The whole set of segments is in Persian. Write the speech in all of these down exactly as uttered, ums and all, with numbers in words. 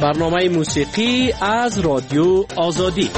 برنامه موسیقی از رادیو آزادی.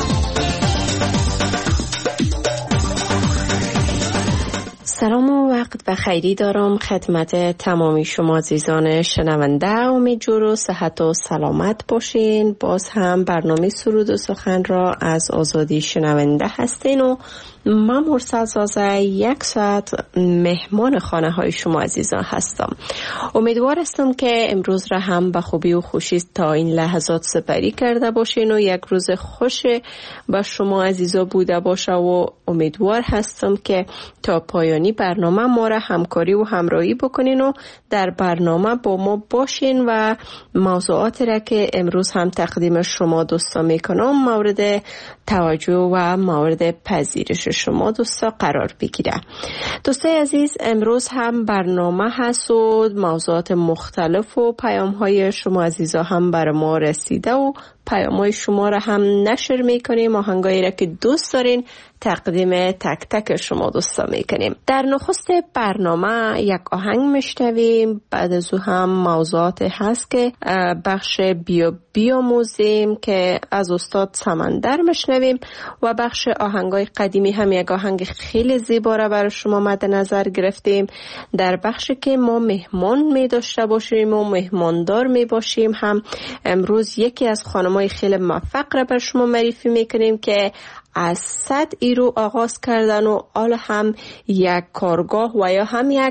سلام و وقت بخیری دارم خدمت تمامی شما عزیزان شنونده. امیدوارم و صحت و سلامت باشین. باز هم برنامه سرود و سخن را از آزادی شنونده هستین و من مرسل زازه یک ساعت مهمان خانه های شما عزیزان هستم. امیدوار هستم که امروز را هم به خوبی و خوشی تا این لحظات سپری کرده باشین و یک روز خوش با شما عزیزان بوده باشه و امیدوار هستم که تا پایانی برنامه ما را همکاری و همراهی بکنین و در برنامه با ما باشین و موضوعاتی را که امروز هم تقدیم شما دوستان میکنم مورد توجه و مورد پذیرش شما دوستا قرار بگیره. دوستای عزیز، امروز هم برنامه هست و موضوعات مختلف و پیام های شما عزیزا هم بر ما رسیده و پیام های شما را هم نشر میکنیم، آهنگایی را که دوست دارین تقدیم تک تک شما دوستا میکنیم. در نخست برنامه یک آهنگ میشنویم، بعد از او هم موضوعات هست که بخش بیا بیاموزیم که از استاد سمندر میشنویم و بخش آهنگای قدیمی هم یک آهنگ خیلی زیبا را برای شما مد نظر گرفتیم. در بخشی که ما مهمان می داشته باشیم و مهماندار می باشیم هم امروز یکی از خانمای خیلی موفق را بر شما معرفی میکنیم که از صد ایرو آغاز کردن و حالا هم یک کارگاه و یا هم یک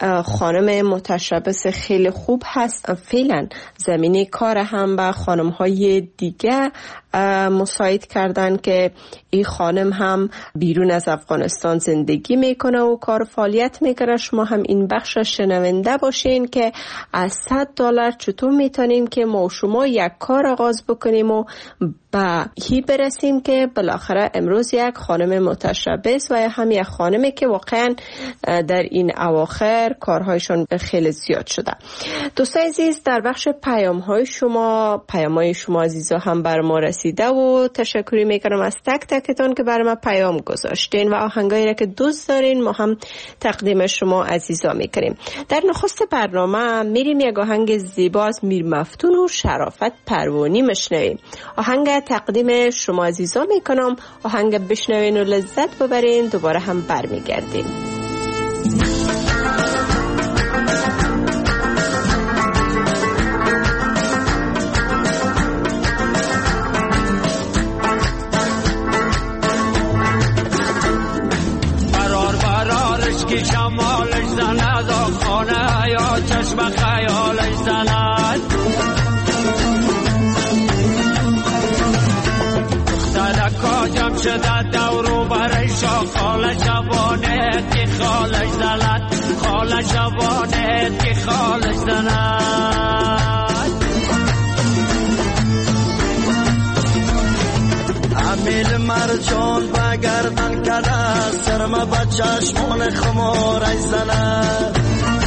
خانم متشبث خیلی خوب هست. فعلا زمینه کار هم به خانم های دیگه مساعد کردن که این خانم هم بیرون از افغانستان زندگی میکنه و کار فعالیت میکنه. شما هم این بخش شنونده باشین که از صد دلار چطور میتونیم که ما و شما یک کار آغاز بکنیم و به هی برسیم که بالاخره امروز یک خانم متشبث و هم یک خانمی که واقعا در این اواخر کارهایشون خیلی زیاد شده. دوستان عزیز، در بخش پیام های شما پیام های شما عزیزا هم بر ما رسیده و تشکری میکنم از تک تکتون که بر ما پیام گذاشتین و آهنگایی را که دوست دارین ما هم تقدیم شما عزیزا میکنیم. در نخست برنامه میریم یک آهنگ زیبا از میر مفتون و شرافت پروانی مشنویم. آهنگ تقدیم شما عزیزا میکنم، آهنگ بشنوین و لذت ببرین. دوباره هم برمیگردیم. که شمالش زند خانه یا چشم خیالش زند، دخترکا جمع شده دورو برای شا خاله شبانه که خالش زند، خاله شبانه که خالش زند. امیل مرجان بگردن کرده سرما با چشمان خمارش زند،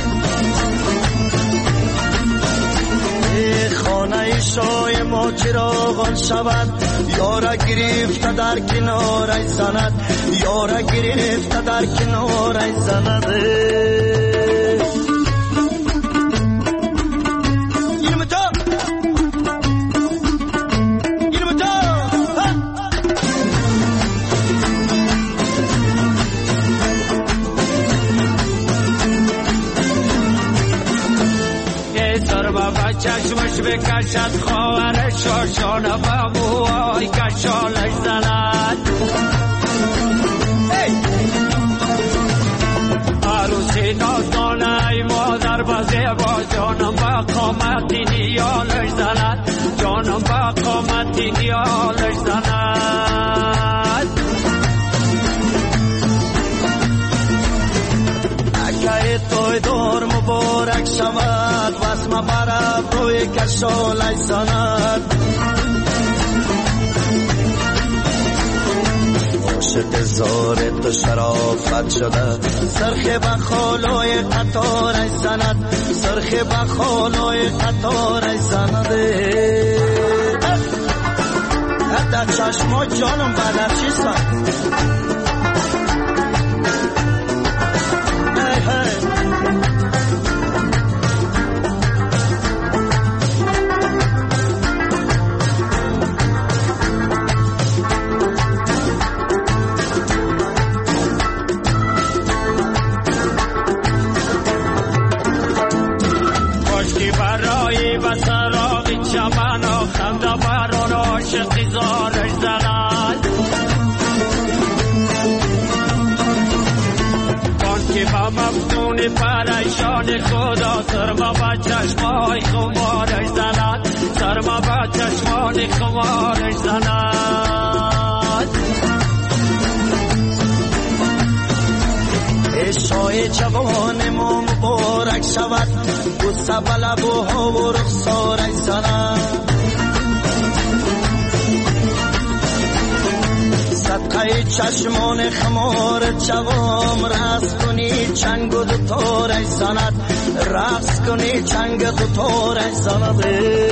ای خانه شای ما چراغان شود یارا گرفته در کنارش زند، یارا گرفته در کنارش زند. چشمش بکشد خواهر شاشانه و موهای کشالش زند، عروسی نازدانه ای مادر بزه با جانم با قامتی نیالش زند، جانم با قامتی نیالش زند. اگه توی دور مبارک شود واسم برب روی کشالش زند، عاشق زار تو شرافت شده سرخ بخالای قطارش زند، سرخ بخالای قطارش زند. در چشما جانم بدرچی سند با مفتون پریشان خدا سرما با چشمای خمارش زند سرما با چشمان خمارش زند عشای جوان ما مبارک شود بوسه به لبوها و رخسارش زند صدقه چشمان خمار جوام رقص کنی چنگ و دوتارش زند رقص کنی چنگ دوتارش زند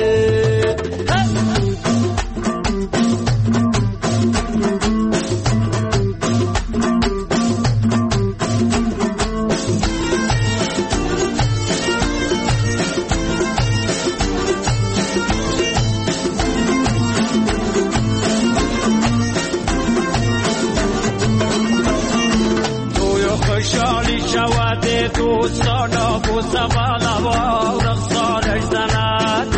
دوستانا بوسه بالا و رخسارش زند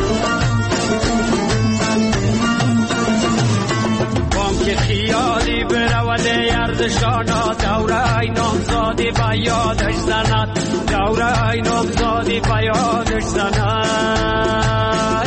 بام که خیالی برود یردشانا دوره نامزادی با یادش زند دوره نامزادی با یادش زند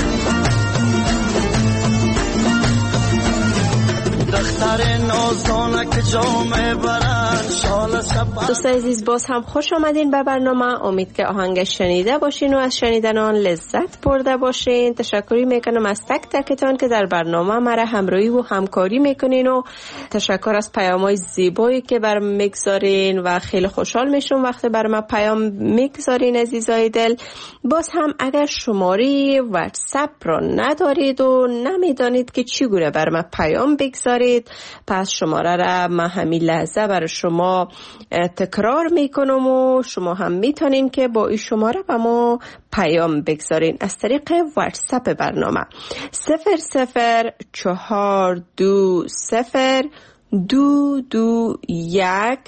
دختر نازانک جامه برند شال سپر. دوستان عزیز باز هم خوش آمدین به برنامه. امید که آهنگ شنیده باشین و از شنیدن آن لذت برده باشین. تشکری میکنم از تک تکتان که در برنامه مرا همراهی و همکاری میکنین و تشکر از پیام‌های زیبایی که برام میگذارین و خیلی خوشحال میشم وقتی برام پیام میگذارین عزیزای دل. باز هم اگر شماره واتساپ را ندارید و نمیدانید که چگونه برام پیام بگذارید پس شماره را من همین لحظه برای شما تکرار میکنم و شما هم میتونین که با این شماره به ما پیام بگذارین از طریق واتساپ برنامه صفر صفر چهار دو صفر دو دو یک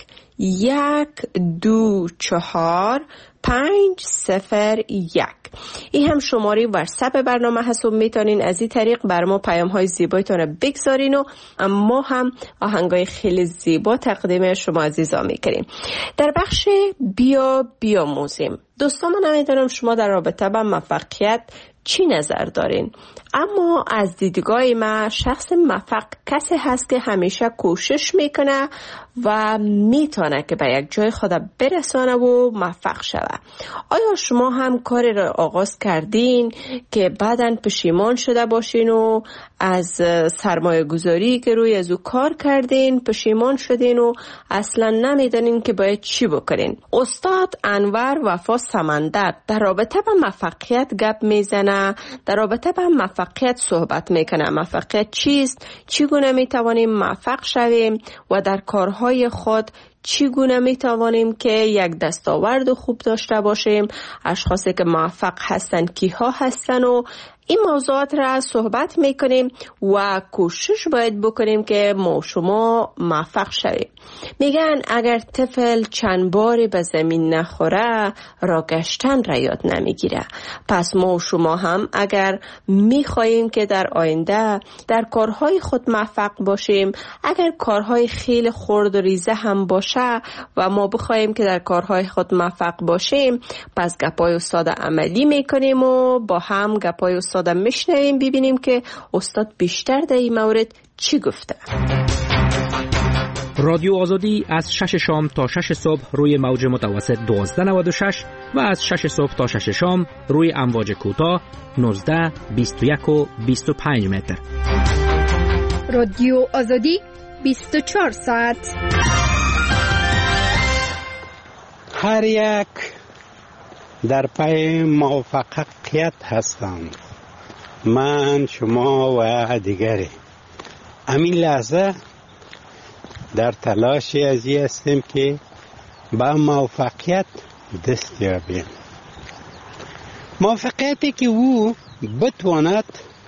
یک دو چهار پنج صفر یک. این هم شماره واتساپ برنامه هست و میتونین از این طریق بر ما پیام های زیبایتون بگذارین و ما هم آهنگای خیلی زیبا تقدیم شما عزیزا میکنیم. در بخش بیا بیاموزیم دوستان من نمیدونم شما در رابطه با موفقیت چی نظر دارین، اما از دیدگاه من شخص موفق کسی هست که همیشه کوشش میکنه و میتونه که به یک جای خود برسانه و موفق شود. آیا شما هم کاری را آغاز کردین که بعداً پشیمان شده باشین و از سرمایه گذاری که روی از او کار کردین پشیمان شدین و اصلا نمیدانین که باید چی بکنین؟ استاد انور وفا سمندر در رابطه با موفقیت گپ میزنه، در رابطه با موفقیت صحبت میکنه. موفقیت چیست؟ چگونه میتوانیم موفق شویم و در کارهای خود چگونه میتوانیم که یک دستاورد خوب داشته باشیم؟ اشخاصی که موفق هستن کیها هستن و این موضوعات را صحبت میکنیم و کوشش باید بکنیم که ما شما موفق شویم. میگن اگر طفل چند باری به زمین نخوره را گشتن را یاد نمیگیره. پس ما شما هم اگر میخواییم که در آینده در کارهای خود موفق باشیم، اگر کارهای خیلی خرد و ریزه هم باشه و ما بخوایم که در کارهای خود موفق باشیم، پس گپای استاد عملی میکنیم و با هم گپای استاد میشنویم ببینیم که استاد بیشتر در این مورد چی گفته. رادیو آزادی از شش شام تا شش صبح روی موج متوسط دوازده نود و شش و از شش صبح تا شش شام روی امواج کوتاه نوزده بیست و یک و بیست و پنج متر. رادیو آزادی بیست و چهار ساعت. هر یک در پی موفقیت هستند، من، شما و دیگری. همین لحظه در تلاشی از این هستیم که با موفقیت دست یابیم. موفقیتی که او بتواند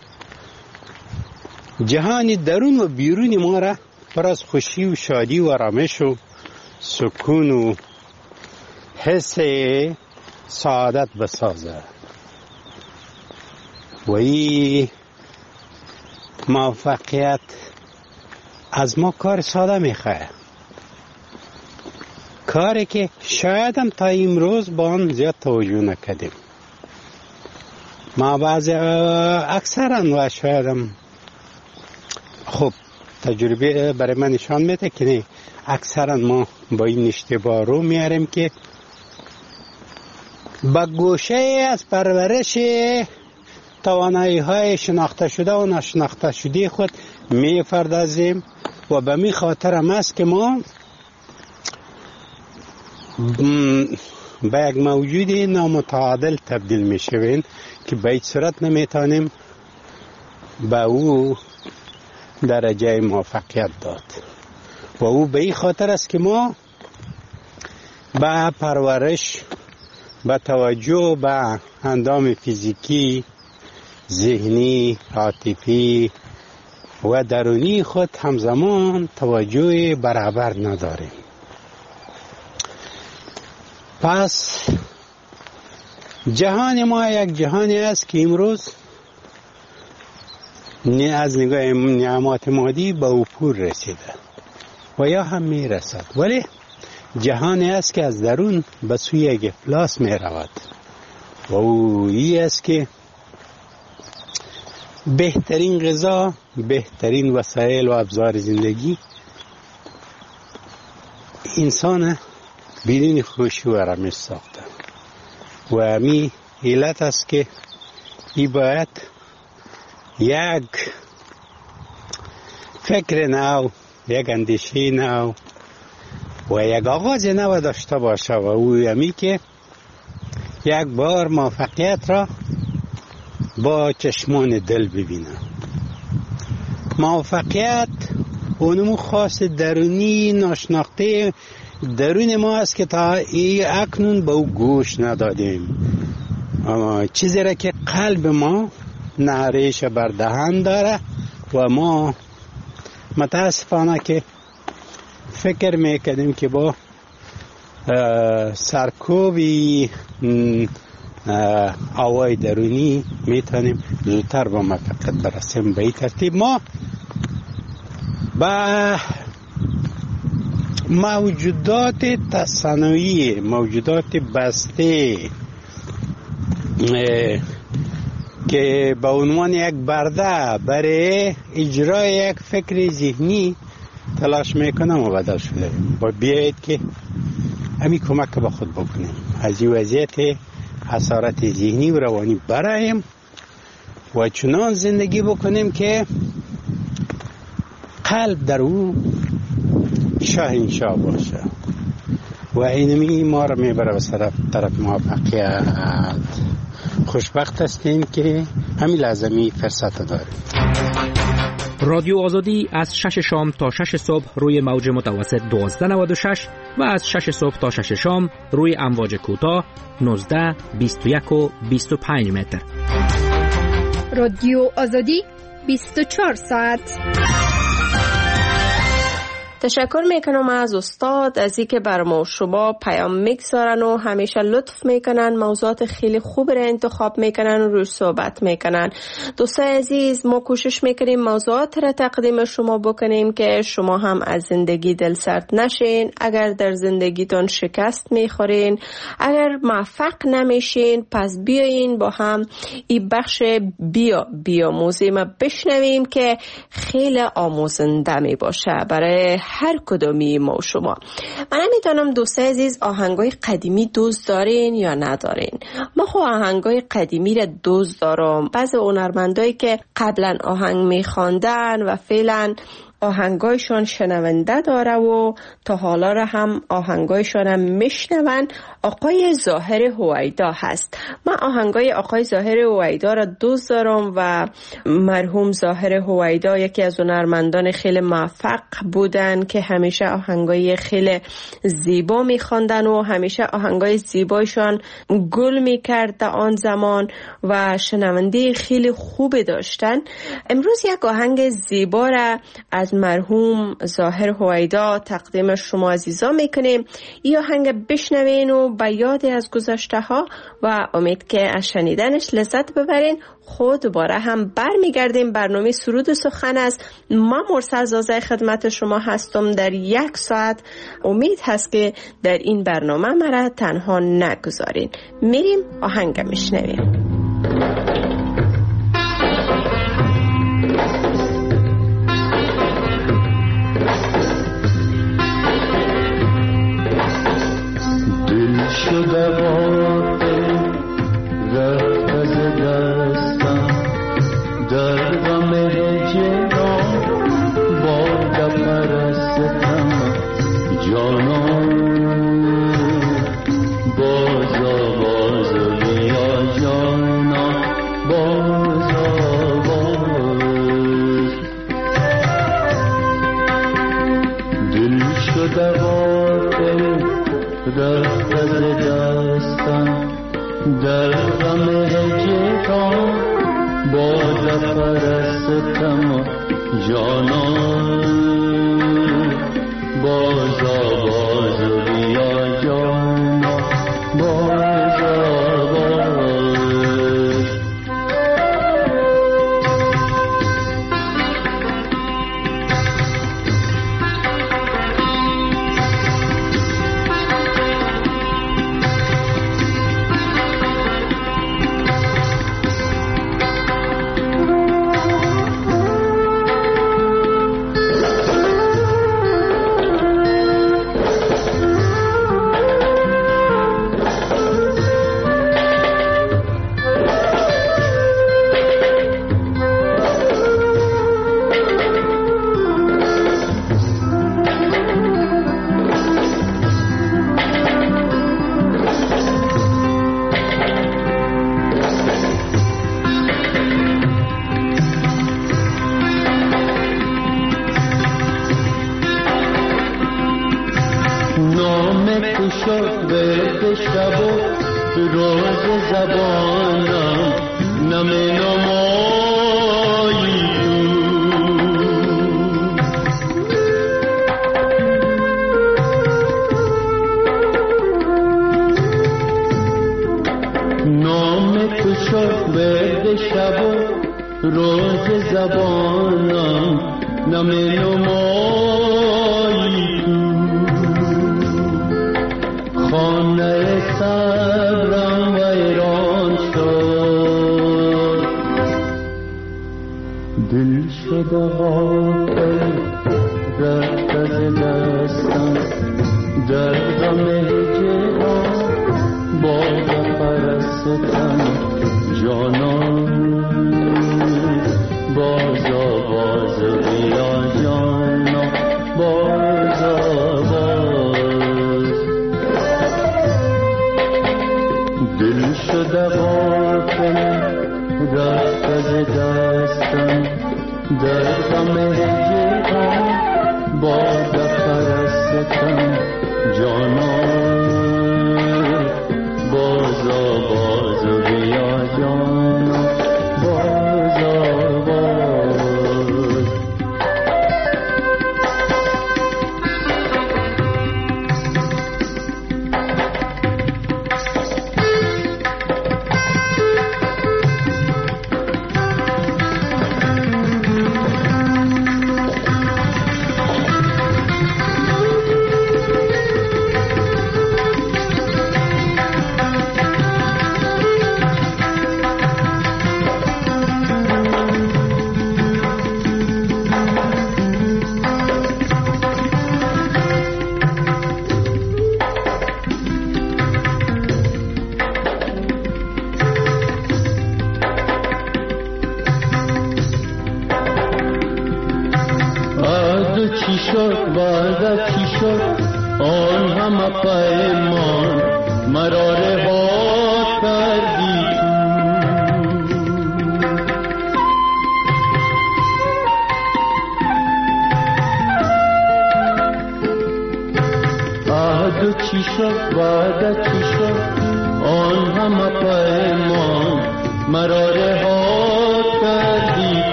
جهان درون و بیرون ما را پر از خوشی و شادی و آرامش و سکون و حس سعادت بسازه. و این موفقیت از ما کار ساده میخواه. کاری که شاید هم تا امروز با آن زیاد توجه نکردیم. ما بعضی اکثرا و شاید هم خب تجربه برای من نشان میده که نه، اکثرا ما با این اشتباه رو میاریم که با گوشه از پرورش توانایی های شناخته شده و نشناخته شده خود میپردازیم و به می خاطر هم است که ما به یک موجود نامتعادل تبدیل میشویم که به هیچ صورت نمیتونیم به او درجه موفقیت داد. و او به این خاطر است که ما به پرورش، به توجه به اندام فیزیکی، ذهنی، عاطفی و درونی خود همزمان توجه برابر نداریم. پس جهان ما یک جهانی است که امروز از نگاه نعمات مادی به افول رسیده و یا هم می رسد، ولی جهانی است که از درون به سوی یک افلاس می رود و او ای است که بهترین غذا، بهترین وسایل و ابزار زندگی انسان بدون خوشی و آرامش ساخته و همین علت است که ای باید یک فکر نو، یک اندیشه نو و یک آغاز نو داشته باشه و او همی که یک بار موفقیت را با چشمان دل ببینه. موفقیت اونمو خاص درونی ناشناخته درون ما است که تا ای اکنون به او گوش ندادیم. اما چیزی را که قلب ما نهریش بر دهن داره و ما متاسفانه که فکر میکردیم که با سرکوبی آوای درونی میتونیم زودتر با موفقیت برسیم. به این ترتیب ما با موجودات تصنعی، موجودات بسته که به عنوان یک برده برای اجرای یک فکر ذهنی تلاش میکنم و بدل شده با بیایید که همین کمک به خود بکنیم، از این وضعیت حسارت ذهنی و روانی برایم و چنان زندگی بکنیم که قلب در او شاهنشاه باشه و اینمی ما را میبره به طرف طرف موفقیت. خوشبخت هستیم که همین لازمی فرصت داریم. رادیو آزادی از شش شام تا شش صبح روی موج متوسط دوازده نود و شش و از شش صبح تا شش شام روی امواج کوتاه نوزده، بیست و یک و بیست و پنج متر. رادیو آزادی بیست و چهار ساعت. تشکر میکنم از استاد از اینکه بر ما شما پیام میگذارن و همیشه لطف میکنن، موضوعات خیلی خوب را انتخاب میکنن و روش صحبت میکنن. دوستای عزیز، ما کوشش میکنیم موضوعات را تقدیم شما بکنیم که شما هم از زندگی دل سرد نشین. اگر در زندگیتون شکست میخورین، اگر موفق نمیشین، پس بیاین با هم این بخش بیا بیا موزیم بشنویم که خیلی آموزنده می باشه برای هر کدومی ما شما. من نمیدونم دوستای عزیز آهنگای قدیمی دوست دارین یا ندارین. ما خو آهنگای قدیمی را دوست دارم. بعضی هنرمندایی که قبلا آهنگ میخواندن و فعلا آهنگایشان شنونده داره و تا حالا را هم آهنگایشان هم میشنون، آقای ظاهر هویدا هست. من آهنگای آقای ظاهر هویدا را دوست دارم و مرحوم ظاهر هویدا یکی از هنرمندان خیلی موفق بودن که همیشه آهنگای خیلی زیبا میخواندن و همیشه آهنگای زیبایشان گل میکرد در آن زمان و شنونده خیلی خوب داشتن. امروز یک آهنگ زیبا را از از مرحوم ظاهر هویدا تقدیم شما عزیزا میکنیم. یا آهنگ بشنوین و به یاد از گذشته ها و امید که از شنیدنش لذت ببرین. خود دوباره هم برمیگردیم. برنامه سرود و سخن است. ما مرسل زازه خدمت شما هستم در یک ساعت. امید هست که در این برنامه مرا تنها نگذارین. میریم آهنگ میشنویم. دل شده واقع رفت از دستم در غم هجران باد پرستم جانان باز آواز بیا جانان باز آواز دل شده واقع رفت از دستم در غم هجران باز پرستم جانان باز آواز بیا جانان باز آواز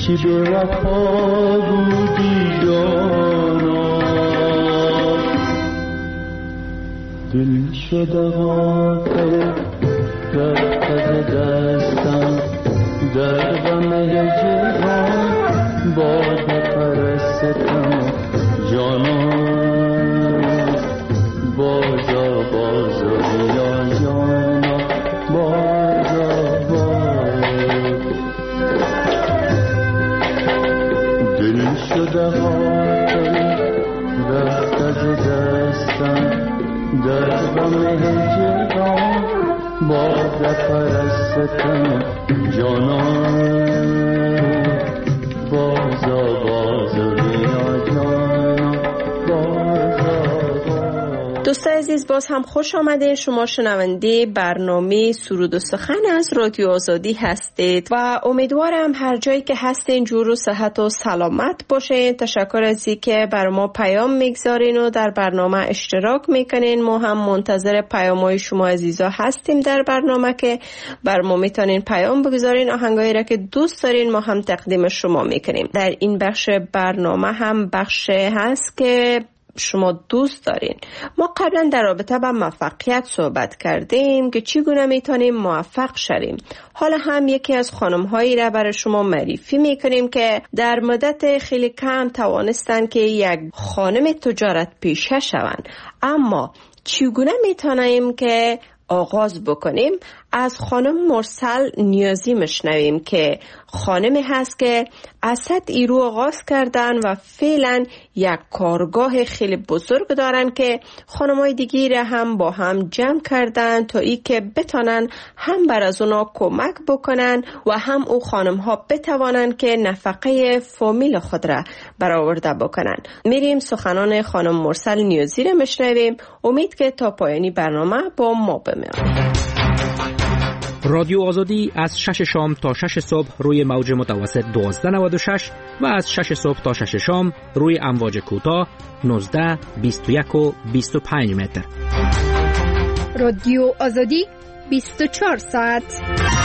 چی به وفا بودی جانا دل شده غافل در از دستم در غم هجران باد پرستم جانا بازا بازا بیا جانا بازا بازا دل شده غافل رفت از دستم در غم هجران باد پرستم جانا بازا بازا بیا جانا بازا. دوستای عزیز باز هم خوش آمده. شما شنونده برنامه سرود و سخن از رادیو آزادی هستید و امیدوارم هر جایی که هستین جور و صحت و سلامت باشین. تشکر از اینکه بر ما پیام میگذارین و در برنامه اشتراک میکنین. ما هم منتظر پیام‌های شما عزیزا هستیم در برنامه که بر ما میتونین پیام بگذارین. آهنگایی را که دوست دارین ما هم تقدیم شما میکنیم. در این بخش برنامه هم بخش هست که شما دوست دارین. ما قبلا در رابطه با موفقیت صحبت کردیم که چگونه میتونیم موفق شویم. حالا هم یکی از خانم‌هایی را برای شما معرفی میکنیم که در مدت خیلی کم توانستن که یک خانم تجارت پیشه شوند. اما چگونه میتونیم که آغاز بکنیم؟ از خانم مرسل نیازی مشنویم که خانمی هست که از صد ایرو آغاز کردن و فعلا یک کارگاه خیلی بزرگ دارن که خانمای دیگی را هم با هم جمع کردن تا ای که بتانن هم بر از اونا کمک بکنن و هم او خانم ها بتوانن که نفقه فامیل خود را برآورده بکنن. میریم سخنان خانم مرسل نیازی را مشنویم. امید که تا پایانی برنامه با ما بمونید. رادیو آزادی از شش شام تا شش صبح روی موج متوسط دوازده نود و شش و از شش صبح تا شش شام روی امواج کوتاه نوزده بیست و یک و بیست و پنج متر. رادیو آزادی بیست و چهار ساعت.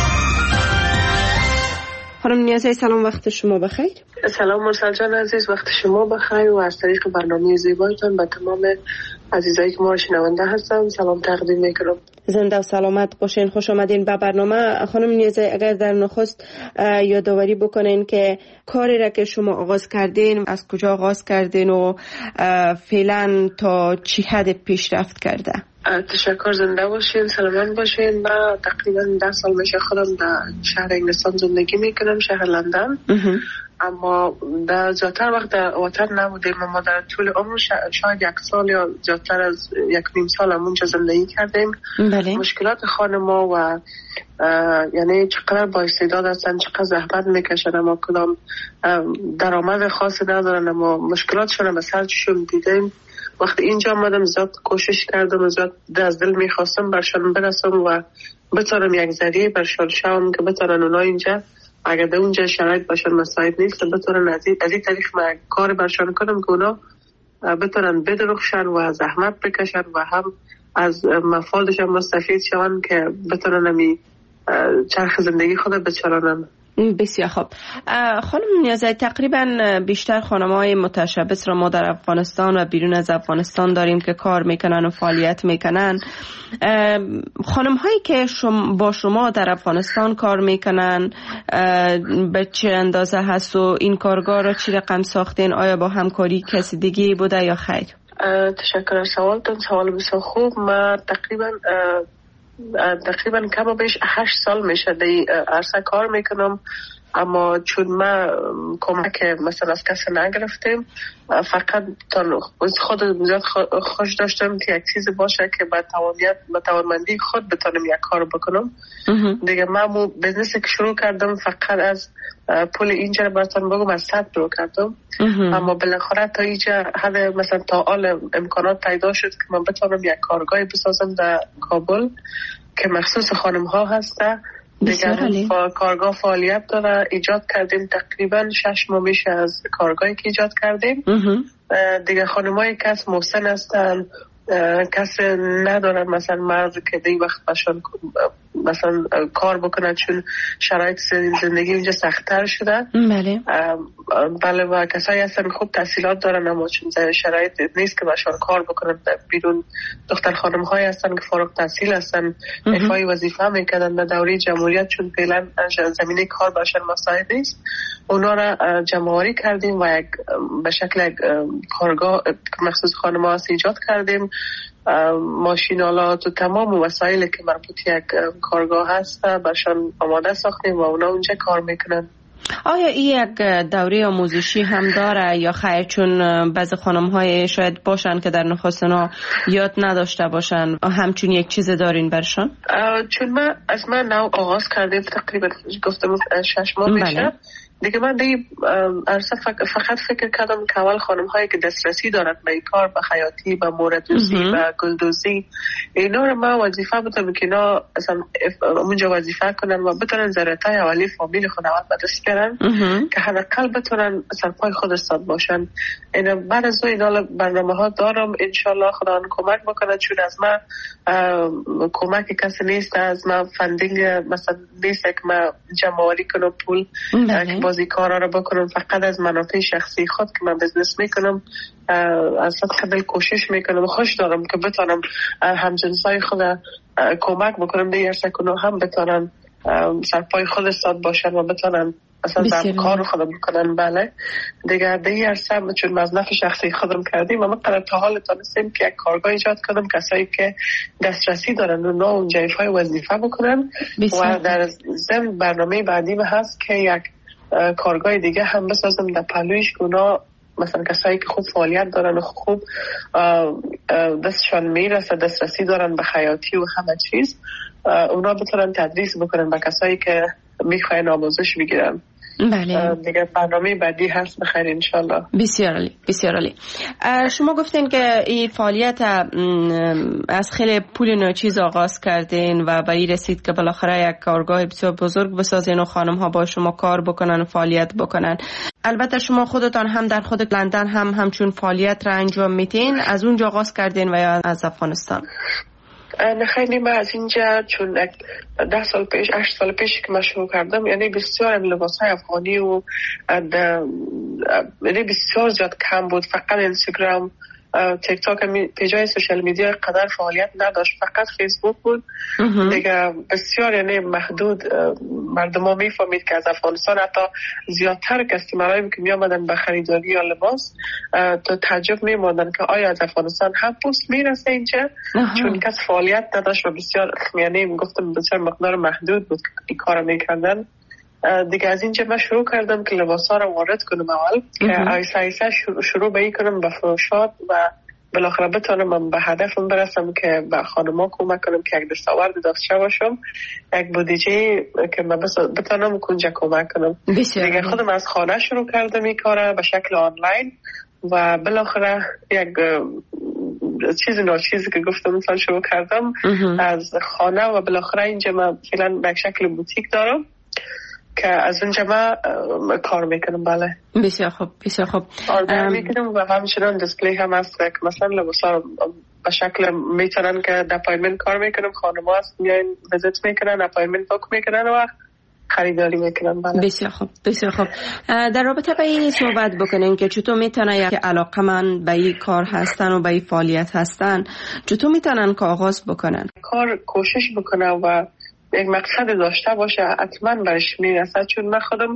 خانم نیازی سلام، وقت شما بخیر. سلام مرسل جان عزیز، وقت شما بخیر و از طریق برنامه زیبایتان به تمام عزیزایی که ما شنونده هستن سلام تقدیم میکنم. زنده و سلامت باشین. خوش آمدین به برنامه. خانم نیازی اگر در نخست یادآوری بکنین که کاری را که شما آغاز کردین از کجا آغاز کردین و فعلا تا چی حد پیشرفت کرده؟ تشکر، زنده باشین، سلامت باشین. من تقریبا ده سال میشه خودم در شهر انگلستان زندگی میکنم، شهر لندن. اما در زیادتر وقت در وطن نبودیم. ما در طول عمر شاید یک سال یا زیادتر از یک نیم سال همونجا زندگی کردیم. بله. مشکلات خانما و یعنی چقدر با استعداد هستن، چقدر زحمت میکشن اما کدام درآمد خاصی ندارن، اما مشکلاتشون به سرشون دیدیم. وقتی اینجا آمدم زیاد کوشش کردم و زیاد از دل میخواستم برشان برسم و بتونم یک ذریعه برشان شوم که بتونن اونا اینجا اگر در اونجا شرایط برشان مساعد نیست بتونن از این از این طریق من کار برشان کنم که اونا بتونن بدرخشن و زحمت بکشن و هم از مفادشان مستفید شون که بتونن همی چرخ زندگی خود بچرانن. بسیار خوب. خانم نیازی تقریبا بیشتر خانم‌های متشبث را ما در افغانستان و بیرون از افغانستان داریم که کار میکنن و فعالیت میکنن. خانم‌هایی که شما با شما در افغانستان کار میکنن به چه اندازه هست و این کارگاه را چی رقم ساختین؟ آیا با همکاری کسی دیگه بوده یا خیر؟ تشکر از سوالتون، سوال بسیار خوب. ما تقریبا تقریبا کم و بیش هشت سال میشه در عرصه کار میکنم، اما چون ما کمک مثلا از کسی نگرفتیم، فقط خود زیاد خوش داشتم که یک چیز باشه که با توانیت با توانمندی خود بتونم یک کار بکنم. دیگه من مو بزنسی که شروع کردم فقط از پول اینجا براتون بگم از صد شروع کردم. اما بالاخره تا اینجا حد مثلا تا حال امکانات پیدا شد که من بتونم یک کارگاه بسازم در کابل که مخصوص خانم ها هسته. دیگه فا... کارگاه فعالیت داره. ایجاد کردیم تقریبا شش ماه میشه از کارگاهی که ایجاد کردیم. دیگه خانمایی که از محسن هستن کسی ندارن مثلا مرد که دی وقت باشن مثلا کار بکنن چون شرایط زندگی اینجا سخت‌تر شده. بله بله و کسایی هستن خوب تحصیلات دارن اما چون شرایط نیست که باشن کار بکنن بیرون. دختر خانم های هستن که فارغ التحصیل هستن ایفای وظیفه میکنن در دوره جمهوریت چون فعلا زمینه کار باشن مساعد نیست. اونا را جمع‌آوری کردیم و یک به شکل یک کارگاه مخصوص خانم ها ایجاد کردیم. ماشینالات و تمام وسایلی که مربوط یک کارگاه هست برشان آماده ساختیم و اونا اونجا کار میکنن. آیا این یک دوره آموزشی هم داره یا خیر؟ چون بعضی خانم های شاید باشن که در نخستنا یاد نداشته باشن، همچون یک چیز دارین برشان؟ چون ما از ما نو آغاز کردیم تقریبا گفتم شش ماه میشه. بله. دیگه من دی عرصه فقط فکر کردم که اول خانم هایی که دسترسی دارن به این کار، به خیاطی، به موردوزی، به گلدوزی، اینا رو ما وظیفه بدم که اینا اصلا اونجا وظیفه کنن و بتونن ضرورتای اولی فامیل خود اول به دست بیارن که حداقل بتونن سرپای خود استاد باشن. اینا بعد از اینا برنامه ها دارم انشالله خدا کمک بکنه چون از ما کمک کسی نیست، از ما فندینگ مثلا نیست که ما جمع‌آوری کنم پول بازی کارا رو بکنم، فقط از منافع شخصی خود که من بزنس میکنم از صدق کوشش میکنم. خوش دارم که بتونم همجنسای خود کمک بکنم دیگر سکنو هم بتونن سرپای خود استاد باشن و بتونن اصلا کار خودم بکنن. بله دیگه دیگر سم چون مزنف شخصی خودم کردیم و من قرار تا حال تانستیم که یک کارگاه ایجاد کنم کسایی که دسترسی دارن و نا اونجا ایفای وظیفه بکنن. و در ضمن برنامه بعدی هست که یک کارگاه دیگه هم بسازم در پلویش که اونا مثلا کسایی که خوب فعالیت دارن و خوب دستشان میرسه، دسترسی دارن به خیاطی و همه چیز، اونا بتونن تدریس بکنن به کسایی که میخواین آموزش بگیرن. بله دیگه برنامه بعدی هست بخیر انشالله. بسیار عالی بسیار عالی. شما گفتین که این فعالیت از خیلی پول ناچیز آغاز کردین و به این رسید که بالاخره یک کارگاه بسیار بزرگ بسازین و خانم ها با شما کار بکنن و فعالیت بکنن. البته شما خودتان هم در خود لندن هم همچون فعالیت را انجام میتین، از اونجا آغاز کردین و یا از افغانستان؟ نه خیلی من از اینجا چون ده سال پیش هشت سال پیش که من شروع کردم یعنی بسیار لباس های افغانی و یعنی بسیار زیاد کم بود. فقط اینستاگرام تیک تاک پیجای سوشال میدیا قدر فعالیت نداشت، فقط فیسبوک بود دیگه. بسیار یعنی محدود مردم ها میفهمید که از افغانستان حتی زیادتر کستمرهایی که می آمدن به خریداری یا لباس تو تعجب می ماندن که آیا از افغانستان هم پوست میرسه اینجا چون کس فعالیت نداشت و بسیار یعنی گفتم بسیار مقدار محدود بود که این کار میکردن. دیگه از اینجا من شروع کردم که لباس ها رو وارد کنم اول که ایسا ایسا شروع, شروع به این کنم به فروشات و بالاخره بتونم به هدفم برسم که به خانم ها کمک کنم که یک دستاورد داشته باشم، یک بودجه که من بتونم کنجا کمک کنم. دیگه خودم از خانه شروع کردم این کار به شکل آنلاین و بالاخره یک چیز ناچیزی که گفتم مثلا شروع کردم از خانه و بالاخره اینجا من فعلا به شکل بوتیک دارم که از اونجا ما کار میکنم. بله بسیار خوب بسیار خوب آردر میکنم و همچنان دیسپلی هم هست که مثلا لباسا به شکل میتونن که در اپایمنت کار میکنم، خانم هست میاین ویزیت میکنن، اپایمنت بک میکنن و خریداری میکنن. بله بسیار خوب بسیار خوب. در رابطه با این صحبت بکنین که چطور میتونه که علاقه من به این کار هستن و به این فعالیت هستن چطور میتونن که آغاز بکنن؟ کار کوشش بکنن و یک مقصد داشته باشه حتما برش میرسه. چون من خودم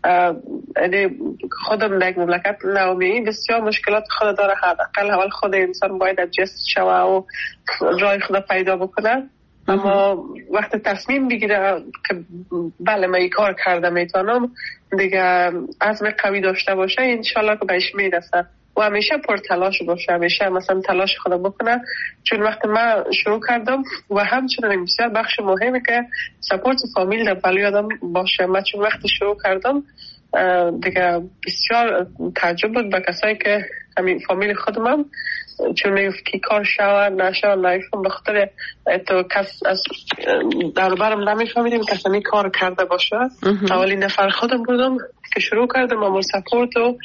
خودم در یک مملکت نومی بسیار مشکلات خود داره، حداقل اول خود انسان باید ادجست شوه و رای خود پیدا بکنه. اما وقت تصمیم بگیره که بله من این کار کرده میتونم دیگه عزم قوی داشته باشه انشالله که بهش میرسه و همیشه پر تلاش باشه، همیشه مثلا تلاش خدا بکنه. چون وقت من شروع کردم و همچنین بسیار بخش مهمه که سپورت فامیل در پلوی آدم باشه. من چون وقت شروع کردم دیگه بسیار تعجب بود به کسایی که همین فامیل خودم هم چون نیفت کی کار شود نشود نایفم بخاطر تو کس از دربارم نمیفهمیدیم کسانی کار کرده باشه. اولین نفر خودم بودم که شروع کردم امور سپورت و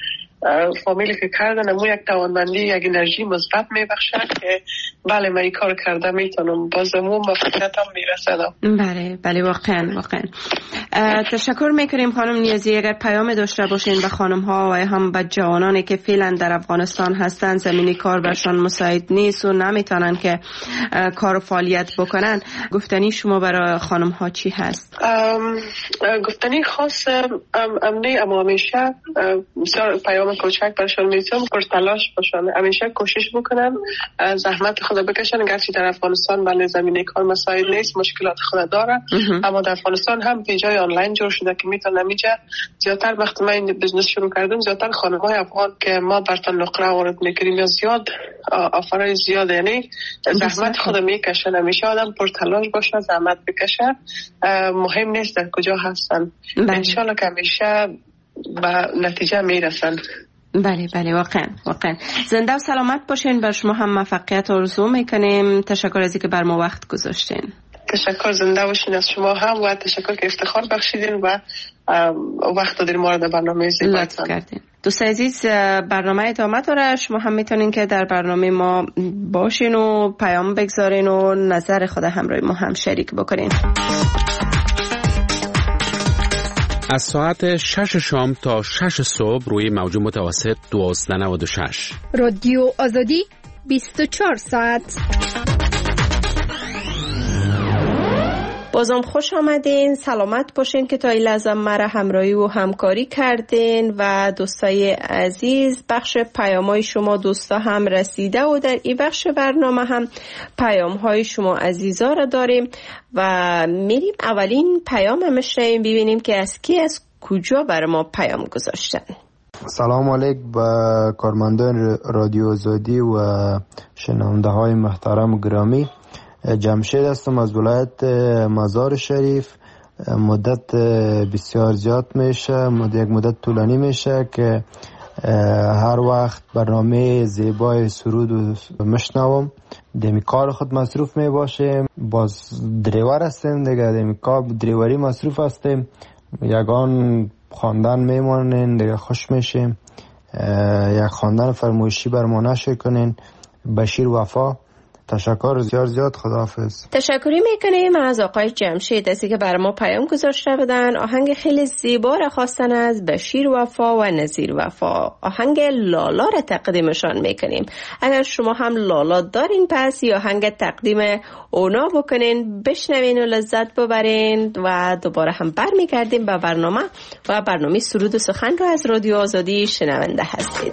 فامیلی که کردن امو یک توانمندی، یک انرژی مثبت میبخشد که بله من این کار کرده میتونم باز امو موفقیت هم میرسدم. بله بله واقعا واقعا تشکر میکنیم خانم نیازی. اگر پیام داشته باشین به خانم ها و هم به جوانانی که فعلا در افغانستان هستند زمینی کار برشان مساعد نیست و نمیتونن که کار و فعالیت بکنن، گفتنی شما برای خانم ها چی هست؟ گفتنی خاص امنی اما همیشه بسیار پیام کوچک برشان میتونم پر تلاش باشن، همیشه کوشش بکنن، زحمت خود بکشن. گرچه در افغانستان بله زمینه کار مساعد نیست، مشکلات خود داره، اما در افغانستان هم پیجای آنلاین جور شده که میتونه نمیجه. زیادتر وقت من این بزنس شروع کردم زیادتر خانم‌های افغان که ما برتون نقره وارد میکنیم یا زیاد آفرای زیاد، یعنی زحمت خود میکشن. همیشه آدم پر تلاش باشه، زحمت بکشه، مهم نیست در کجا هستن، انشالله که همیشه به نتیجه میرسن. بله بله واقعا واقعا زنده و سلامت باشین. بر شما هم موفقیت آرزو میکنیم. تشکر از اینکه بر ما وقت گذاشتین. تشکر، زنده باشین از شما هم و تشکر که افتخار بخشیدین و وقت دادین ما رو در برنامه لطف کردین. دوست عزیز برنامه ادامه داره، شما هم میتونین که در برنامه ما باشین و پیام بگذارین و نظر خود همراه ما هم شریک بکنین. از ساعت شش شام تا شش صبح روی موج متوسط دوازده نود و شش رادیو آزادی بیست و چهار ساعت. بازم خوش آمدین، سلامت باشین که تا این لحظه مرا همراهی و همکاری کردین و دوستای عزیز بخش پیام‌های شما دوستا هم رسیده و در این بخش برنامه هم پیام‌های شما عزیزا را داریم و میریم اولین پیام همشتیم ببینیم که از کی از کجا بر ما پیام گذاشتن. سلام علیک به کارمندان رادیو آزادی و شنونده های محترم و گرامی. جمشید هستم از ولایت مزار شریف. مدت بسیار زیاد میشه، یک مدت طولانی میشه که هر وقت برنامه زیبای سرود و مشنوم. دمی کار خود مصروف می باشیم، باز دریور هستیم دیگه، دمی کار دریوری مصروف هستیم، یگان خواندن میمانین دیگه، خوش میشیم. یک خواندن فرمایشی بر ما نشه کنین. بشیر وفا. تشکر زیاد زیاد، خداحافظ. تشکری میکنیم از آقای جمشید از اینکه برای ما پیام گذاشته بدن. آهنگ خیلی زیبا را خواستن از بشیر وفا و نظیر وفا. آهنگ لالا را تقدیمشان میکنیم. اگر شما هم لالا دارین پس یا آهنگ تقدیم اونا بکنین، بشنوین و لذت ببرین و دوباره هم برمیگردیم به برنامه و برنامه سرود و سخن را از رادیو آزادی شنونده هستید.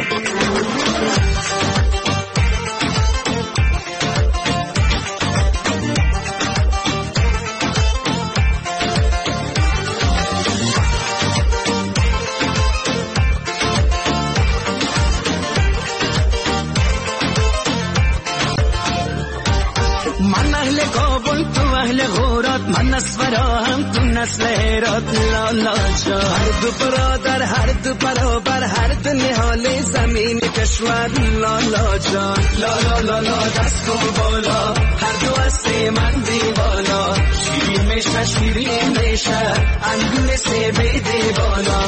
من نسورا هم تو نسل هرات لالا جان، هر دو برادر هر دو برابر هر دو نهال زمین کشور لالا جان. لالا لالا دست و بالا هر دو از من دیوالا، شیرین میشه شیرین میشه انگور سیبه دیوالا.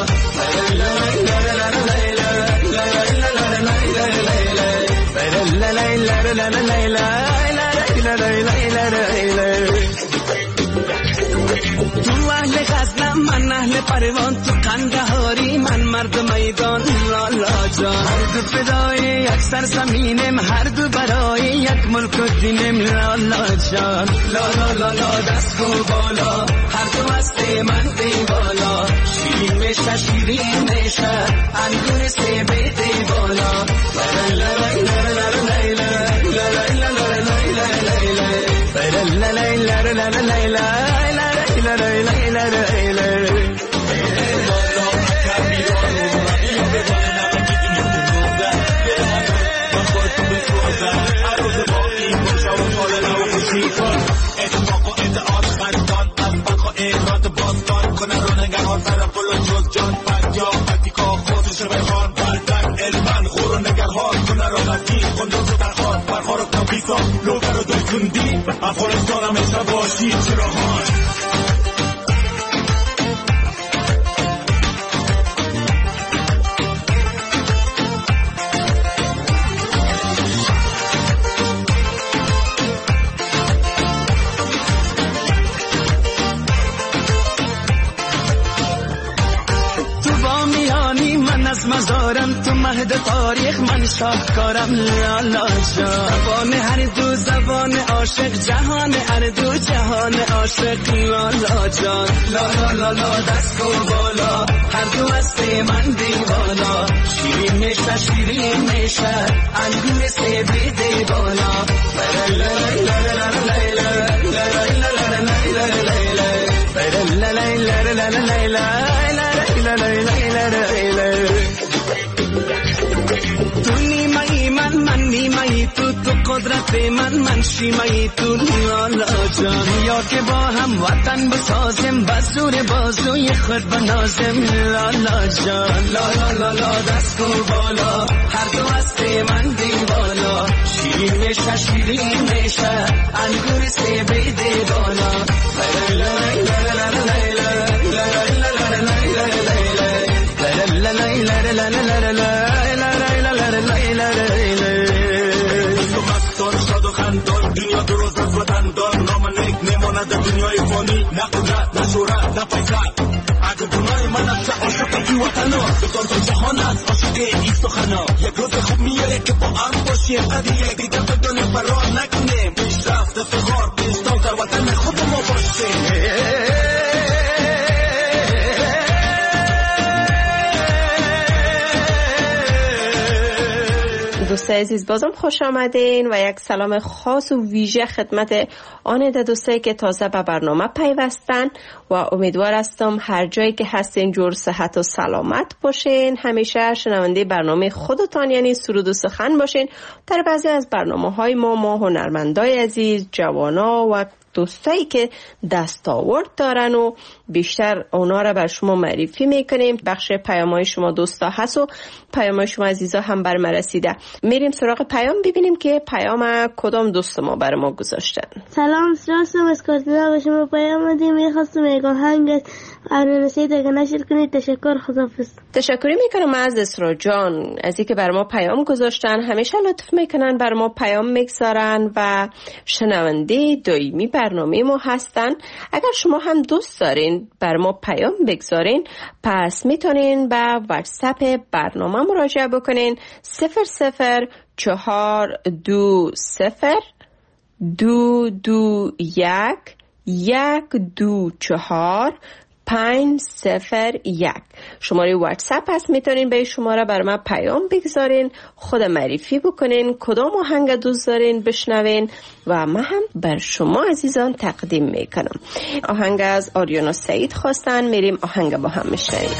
تو اهل غزنم من اهل پروان، تو قندهاری من مرد میدان لالا جان. هر دو فدای یک سرزمینم، هر دو برای یک ملک و دینم لالا جان. لالا لالا دست و بالا هر دو از من دیوالا، شیرین میشه شیرین میشه انگور سیبه دیوالا. افغانستانم ایسا باشی چراغان. شده تاریخ من شاهکارم لالا جان. زبان هر دو زبان عاشق، جهان هر دو جهان عاشق لالا جان. لالا لالا دست و بالا هر دو هست من دیوانا. شیرین میشه شیرین میشه انگور سیبری بالا. تو نیمایی من من نیمایی تو، تو قدرت من من شیمایی تو لالا جان. یا که با هم وطن بسازم بزور بازوی خود بنازم لالا جان. لالا لالا دست و بالا هر دو هست من دیوانا. شیرین میشه شیرین میشه انگور سیبری بالا. دنیا دو روز از وطن دار نام نیک نماند دنیای فانی. نه قدرت نه شهرت نه پیکر، اگه گناه من از چه عاشق این وطنا. دکتر تو جهان است عاشق این سخنا. یک روز خوب میاره که با هم باشیم، قدیه دیگه بدون فرار نکنیم. پیشرفت افتخار پیشتاز در وطن خود ما باشیم. دوستای عزیز بازم خوش آمدین و یک سلام خاص و ویژه خدمت آن دوستایی که تازه به برنامه پیوستن و امیدوار هستم هر جایی که هستین جور صحت و سلامت باشین. همیشه شنونده برنامه خودتان یعنی سرود و سخن باشین. در بعضی از برنامه های ما ما هنرمندای عزیز، جوانا و دوستایی که دستاورد دارن و بیشتر اونا را بر شما معرفی میکنیم. بخش پیام‌های شما دوستا هست و پیام‌های شما عزیزا هم بر ما رسیده. میریم سراغ پیام ببینیم که پیام کدام دوست ما بر ما گذاشتن. سلام، راستم از کاتینا به شما پیام دادیم. میخواستم یک آهنگ اگر رسید اگر نشر کنید. تشکر، خداحافظ. تشکر میکنم از اسرا جان از اینکه بر ما پیام گذاشتن. همیشه لطف میکنن بر ما پیام میگذارن و شنونده دائمی برنامه ما هستن. اگر شما هم دوست دارین بر ما پیام بگذارین پس میتونین به واتساپ برنامه مراجعه بکنین. صفر صفر چهار دو صفر دو دو یک یک دو چهار پنج صفر یک. شماره واتساپ هست، میتونین به شماره بر ما پیام بگذارین، خود معرفی بکنین کدام آهنگ دوست دارین بشنوین و من هم بر شما عزیزان تقدیم میکنم. آهنگ از آریانا سعید خواستن، میریم آهنگ با هم میشنویم.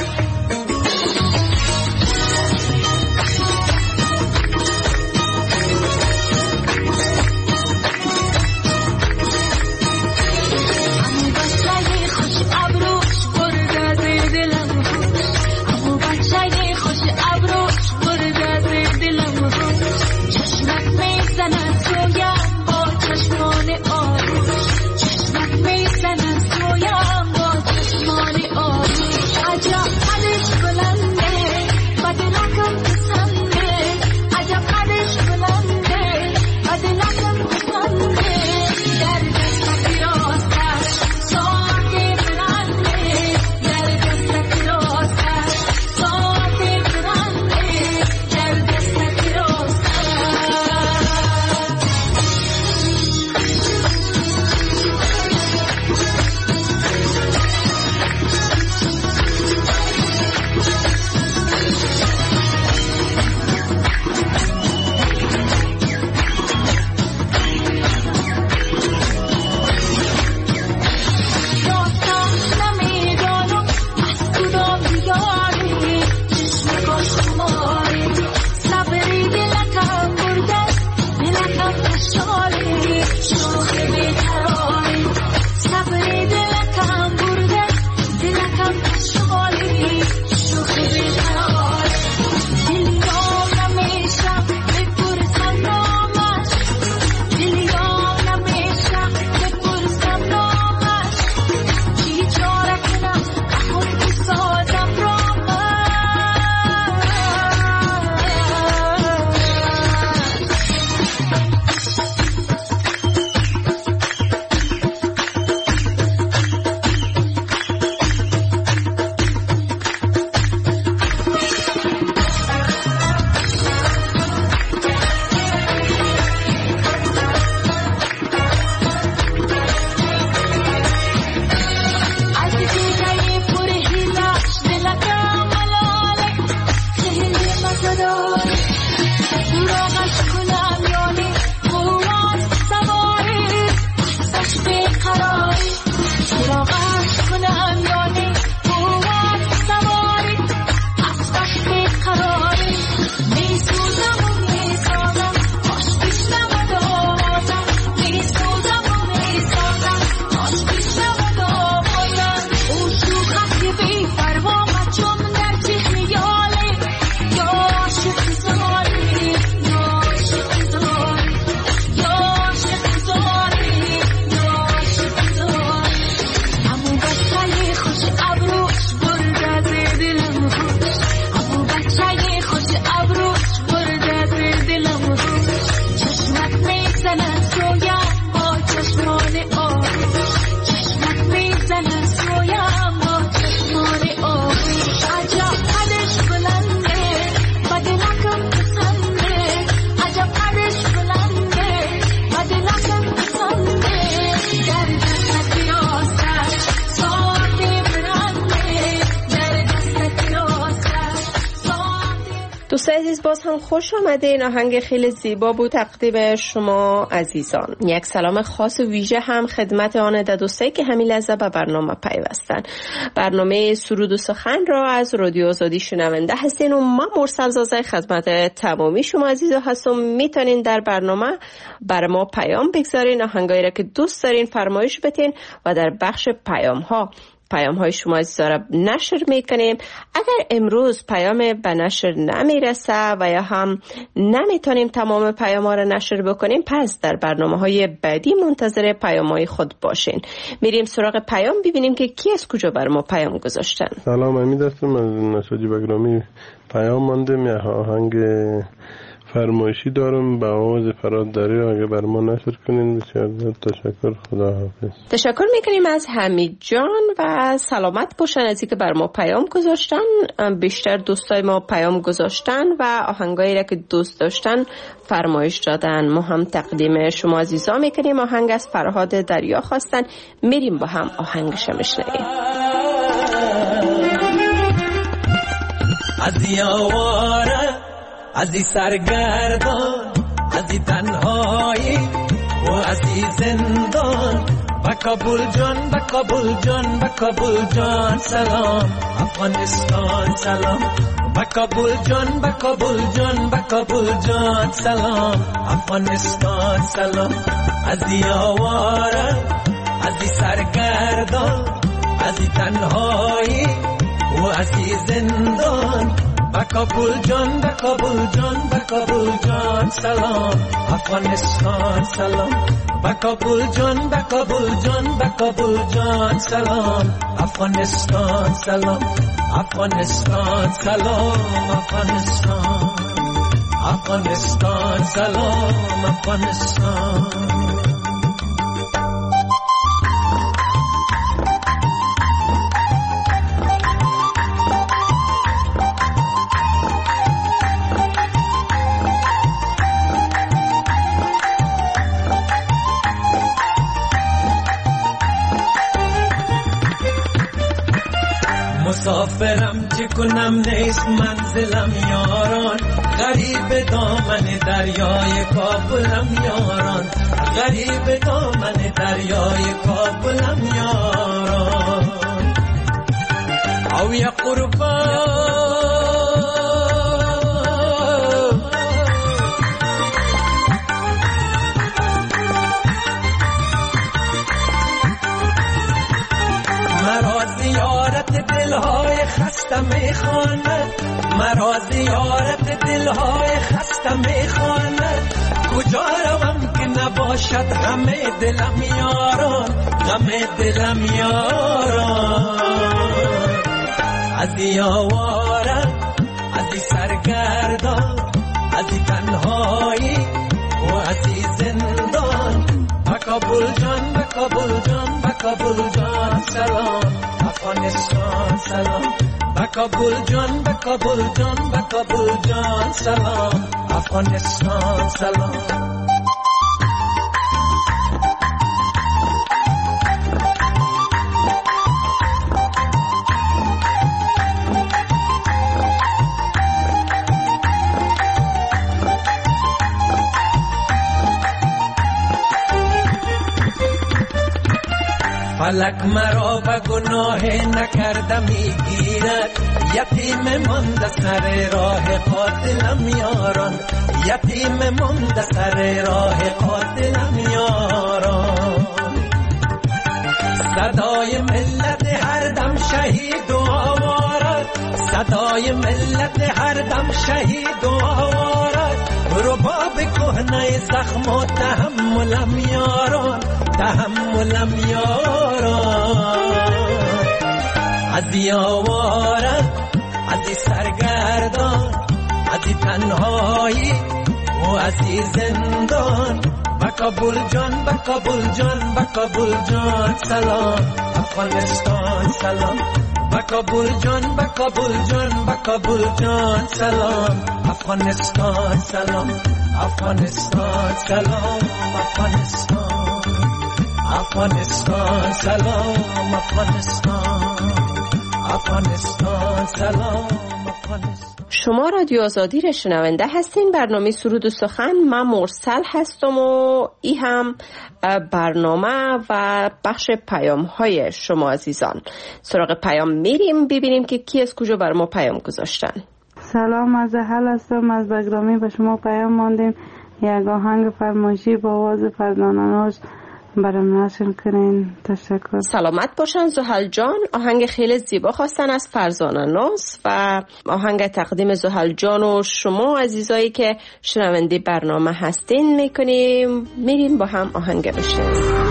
عزیز، باز هم خوش آمدین. آهنگ خیلی زیبا بود تقدیم شما عزیزان. یک سلام خاص و ویژه هم خدمت آن دوستایی که همین لحظه به برنامه پیوستن. برنامه سرود و سخن را از رادیو آزادی شنونده هستین و من مرسل زازه خدمت تمامی شما عزیزا هستم. میتونین در برنامه بر ما پیام بگذارین، آهنگایی را که دوست دارین فرمایش بدین و در بخش پیام ها پیام های شما عزیزا را نشر میکنیم. اگر امروز پیام به نشر نمیرسه و یا هم نمیتونیم تمام پیام ها را نشر بکنیم، پس در برنامه های بعدی منتظر پیام های خود باشین. میریم سراغ پیام ببینیم که کی از کجا بر ما پیام گذاشتن. سلام، امید هستم از نساجی بگرامی. پیام ماندم یه آهنگ فرمایشی دارم به آواز فراد داری، اگه بر ما نشر کنین بسیار زیاد تشکر. خدا حافظ. تشکر میکنیم از حمید جان و سلامت باشن از اینکه بر ما پیام گذاشتن. بیشتر دوستای ما پیام گذاشتن و آهنگایی را که دوست داشتن فرمایش دادن. ما هم تقدیم شما عزیزا میکنیم. آهنگ از فرهاد دریا خواستن، میریم با هم آهنگش بشنویم. از یاواره از این سرگردان، از این تنهایی و از این زندان، با کابل جان، با کابل جان، با کابل جان سلام افغانستان سلام، با کابل جان، با کابل جان، با کابل جان سلام افغانستان سلام. از این آواره از این سرگردان، از این تنهایی و از این زندان، با کابل جان، با کابل جان، با کابل جان سلام افغانستان سلام، با کابل جان، با کابل جان، با کابل جان سلام افغانستان سلام، افغانستان سلام، افغانستان، افغانستان سلام، افغانستان. مسافرم چه کنم نیست منزلم یاران، غریب دامن دریای کابلم یاران، غریب دامن دریای کابلم یاران. او یا قربان مرا زیارت دلهای خسته میخواند، مرا زیارت دلهای خسته میخواند. کجا روم که نباشد همه دلم یاران، غم دلم یاران. از این آواره از این سرگردان، از این تنهایی و از این زندان، با کابل جان، با کابل جان، با کابل جان سلام افغانستان سلام، با کابل جان، با کابل جان، با کابل جان سلام افغانستان سلام. فلک مرا به گناه نکرده میگیرد، یتیم مانده سر راه قاتلم یاران، یتیم مانده سر راه قاتلم یاران. صدای ملت هر دم شهید و آوارد، صدای ملت هر دم شهید و آوارد. رباب کهنه زخم و تحملم یاران، تحملم یاران. از این آواره از این سرگردان، از این تنهایی و از این زندان، با کابل جان، با کابل جان، با کابل جان سلام افغانستان سلام، با کابل جان، با کابل جان، با کابل جان سلام افغانستان سلام، افغانستان سلام، افغانستان، افغانستان سلام، افغانستان، افغانستان سلام، افغانستان. شما رادیو آزادی را شنونده هستین. برنامه سرود و سخن. من مرسل هستم و ای هم برنامه و بخش پیام های شما عزیزان. سراغ پیام میریم ببینیم که کی از کجا بر ما پیام گذاشتن. سلام، از حل هستم از بگرامی. به شما پیام ماندیم یک آهنگ فرمایشی با آواز فرزانانوش برام نشر کنین. تشکر. سلامت باشن زحل جان. آهنگ خیلی زیبا خواستن از فرزانانوس و آهنگ تقدیم زحل جان و شما عزیزایی که شنونده برنامه هستین میکنیم. میریم با هم آهنگ بشنویم.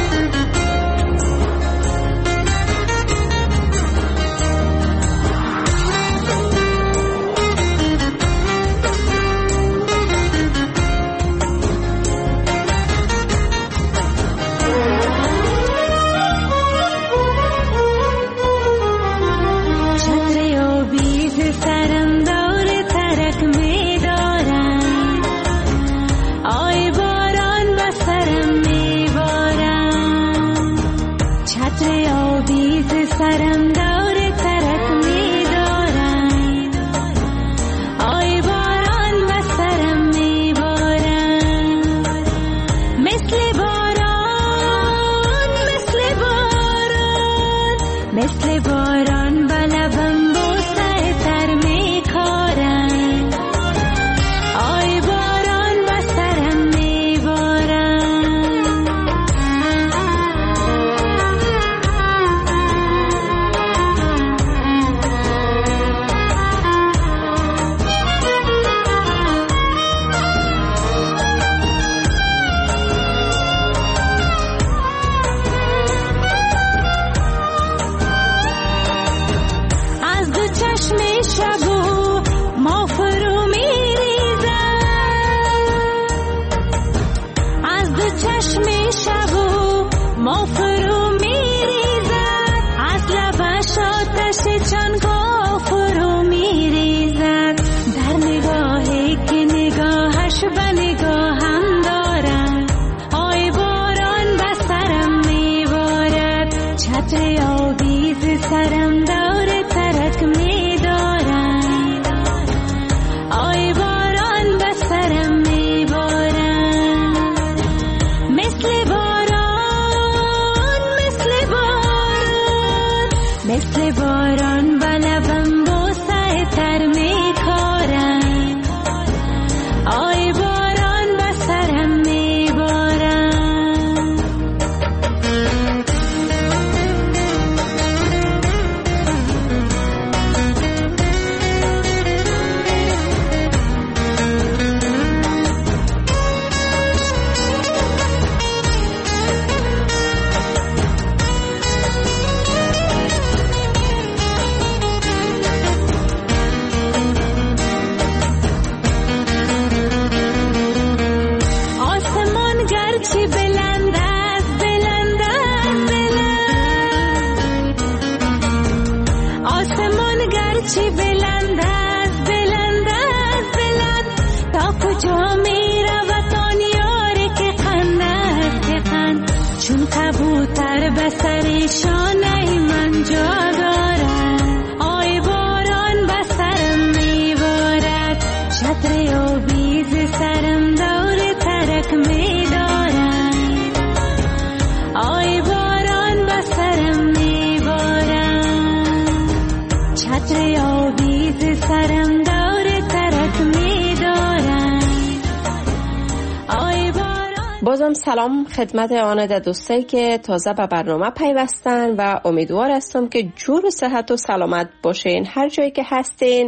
بازم سلام خدمت آن دوستایی که تازه به برنامه پیوستن و امیدوار هستم که جور صحت و سلامت باشین. هر جایی که هستین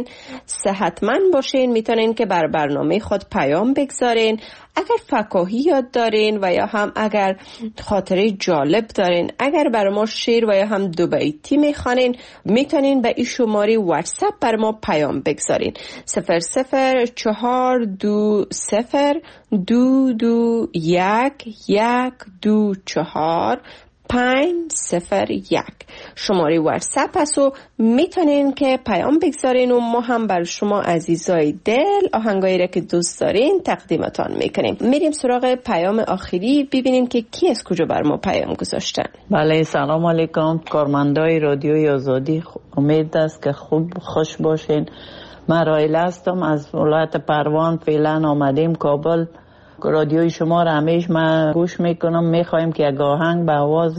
صحتمند باشین. میتونین که بر برنامه خود پیام بگذارین اگر فکاهی یاد دارین و یا هم اگر خاطره جالب دارین، اگر بر ما شعر و یا هم دو بیتی میخوانین، میتونین به این شماره واتساپ بر ما پیام بگذارین. صفر صفر چهار دو صفر دو دو یک یک دو چهار پنج صفر یک شماره واتساپ هست و میتونین که پیام بگذارین و ما هم بر شما عزیزای دل آهنگایی را که دوست دارین تقدیمتان میکنیم. میریم سراغ پیام آخری ببینیم که کی از کجا بر ما پیام گذاشتن. بله، سلام علیکم کارمندای رادیوی آزادی. امید است که خوب خوش باشین من رایله هستم از ولایت پروان. فعلا آمدیم کابل. رادیوی شما را همیشه من گوش میکنم. میخوایم که یک آهنگ به آواز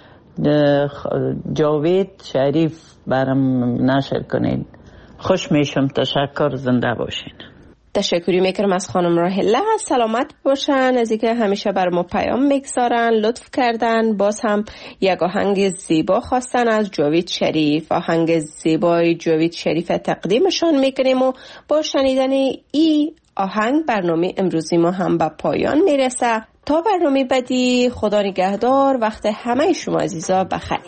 جاوید شریف برام نشر کنید. خوش میشم. تشکر. زنده باشین. تشکری میکنم از خانم راهله. سلامت باشن. از اینکه همیشه بر ما پیام میگذارن، لطف کردن. باز هم یک آهنگ زیبا خواستن از جاوید شریف. آهنگ زیبای جاوید شریف تقدیمشان میکنیم و با شنیدن ای آهنگ برنامه امروزی ما هم به پایان میرسه. تا برنامه بعدی، خدا نگهدار. وقت همه شما عزیزا بخیر.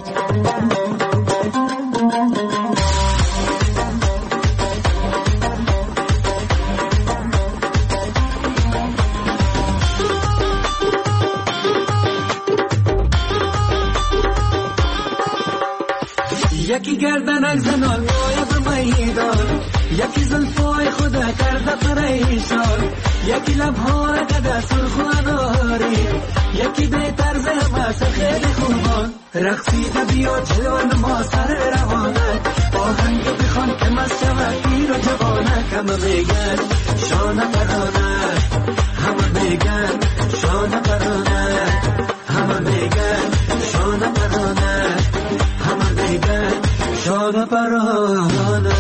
یکی گردنک زنان مایه به میدان، یکی زلفای خدا کرده پریشان، یکی لبها را کده سرخ و اناری، یکی بهتر ز همه خیلی خوبان. رقصیده بیا جلوان ما سر روانک، آهنگ بخوان که مست شود پیر و جوانک. همه میگن شانه پرانک، همه میگن شانه پرانک، همه میگن شانه پرانک، همه میگن شانه پرانک.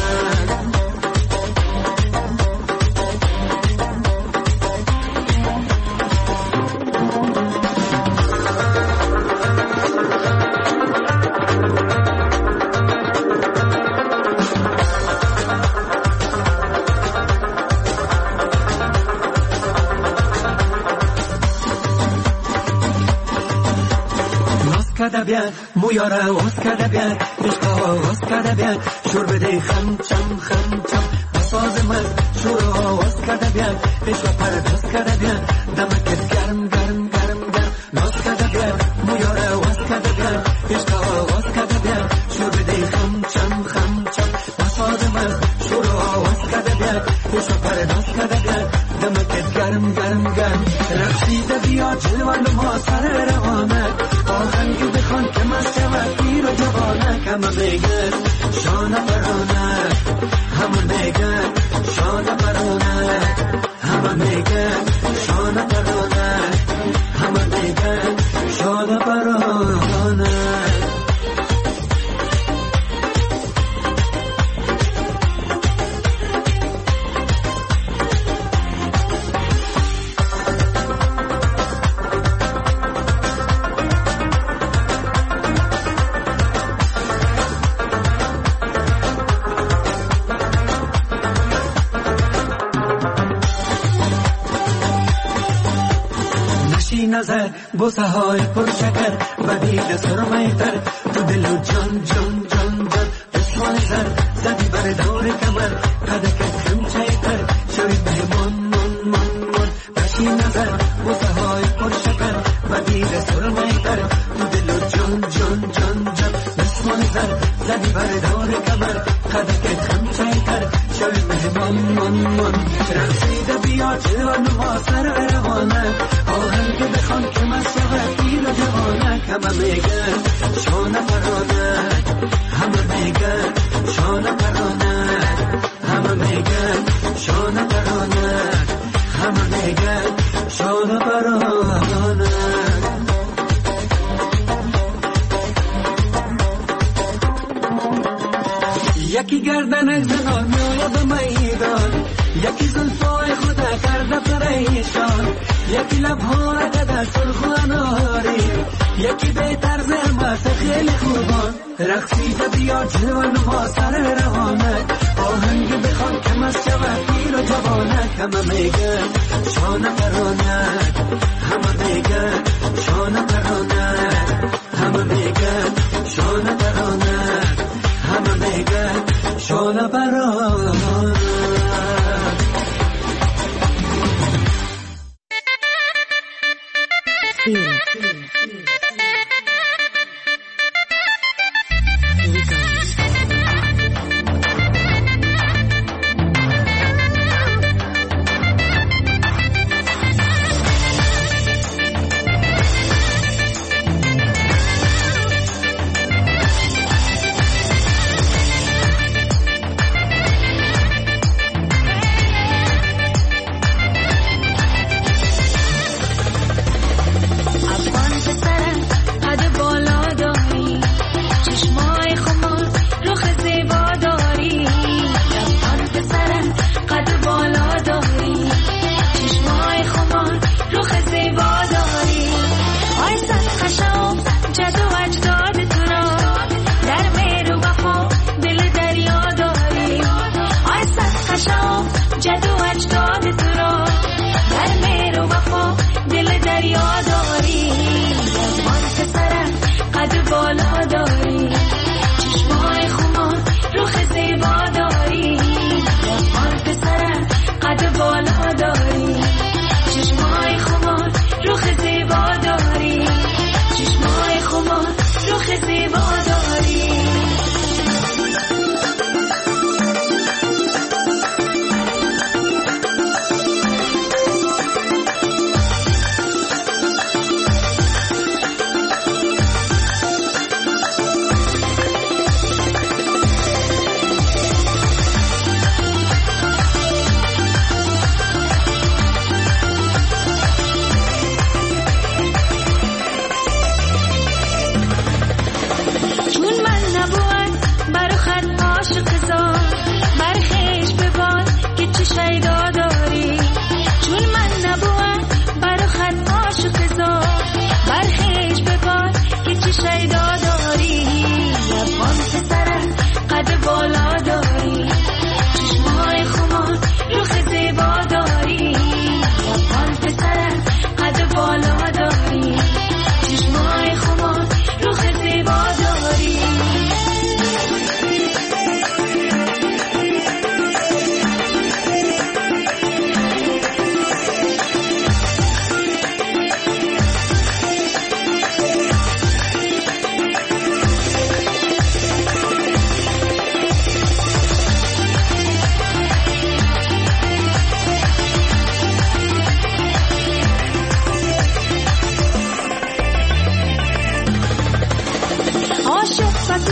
kada بیان مویارا واس kada بیان عشقا واس kada بیان شور بده خم چم خم چم بساز من شور واس kada بیان عشقا پرداز kada بیان دمکت گرم گرم گرم گرم ناز kada بیان مویارا واس kada بیان عشقا واس kada بیان شور بده خم چم خم چم بساز من شور واس kada بیان عشقا پرداز kada بیان دمکت گرم گرم گرم رقصیده بیا جلوان ما سر روانه آهنگی بخوان که مست شود پیر و جوانک. همه میگن شانه پرانک، همه میگن شانه پرانک، همه میگن شانه پرانک، همه میگن شانه پرانک. نظر بوسه های پرشکر بدید سرمه تر تو دل و جان جان جان جان بسوان سر زدی بر دور کمر قدکت خمچه تر شوید مهمان من من من بشی نظر بوسه های پرشکر بدید سرمه تر تو دل و جان جان جان جان بسوان سر زدی بر دور کمر قدکت خمچه تر شوید مهمان من من رقصیده بیا جوان ما سر روانه آهنگ بخوان که مست شود پیر و جوانک. همه میگن شانه پرانک، همه میگن شانه پرانک، همه میگن شانه پرانک، همه میگن شانه پرانک. یکی گردنک زنان میایه به میدان، یکی زلفای خدا کرده پریشان، یکی لبها را کده سرخ و اناری، یکی بهتر ز همه خیلی خوبان. رقصیده بیا جوان ما سر روانک آهنگ بخوان که مست شود پیر و جوانک. همه میگن شانه پرانک، همه میگن شانه پرانک، همه میگن شانه پرانک، همه میگن شانه پرانک.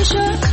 شد